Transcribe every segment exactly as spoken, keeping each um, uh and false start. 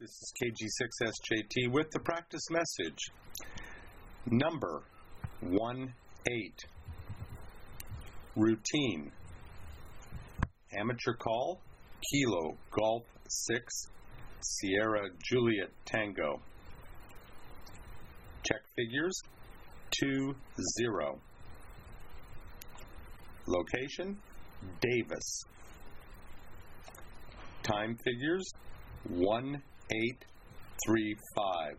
This is K G six S J T with the practice message. Number one eight. Routine. Amateur call, Kilo Golf six, Sierra Juliet Tango. Check figures, two zero. Location, Davis. Time figures, one eight three five.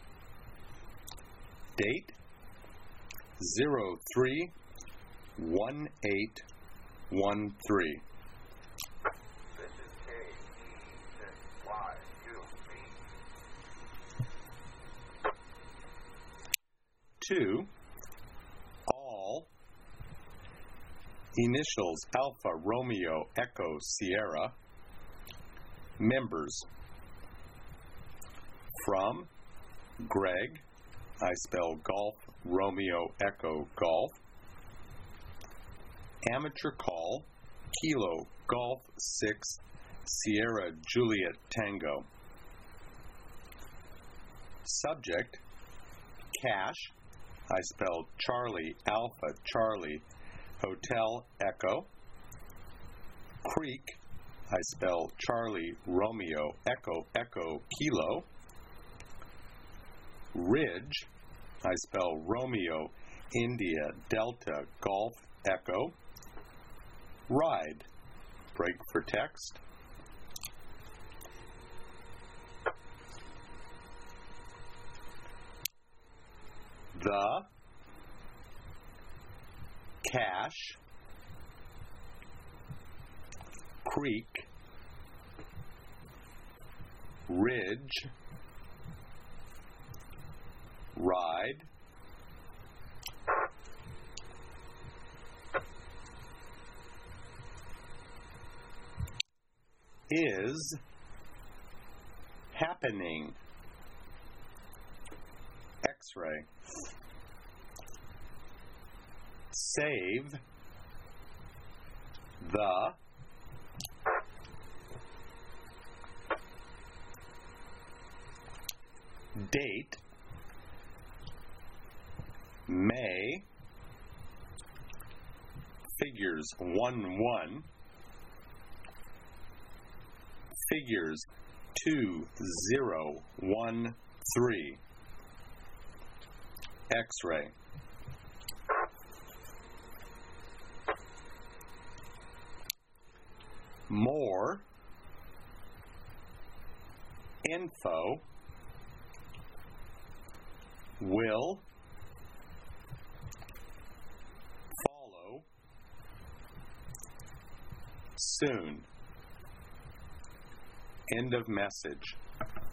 Date, zero three one eight one three. This is K E six Y U B. Two, all initials Alpha Romeo Echo Sierra. Members. From Greg, I spell Golf Romeo Echo Golf. Amateur call, Kilo Golf six, Sierra Juliet Tango. Subject, Cash, I spell Charlie Alpha Charlie Hotel Echo. Creek, I spell Charlie Romeo Echo Echo Kilo. Ridge, I spell Romeo India Delta Golf Echo. Ride, break for text. The Cash, Creek, Ridge, Ride, is happening. X-ray. Save the date, May, figures one one, figures two zero one three, X-ray. More info will follow soon. End of message.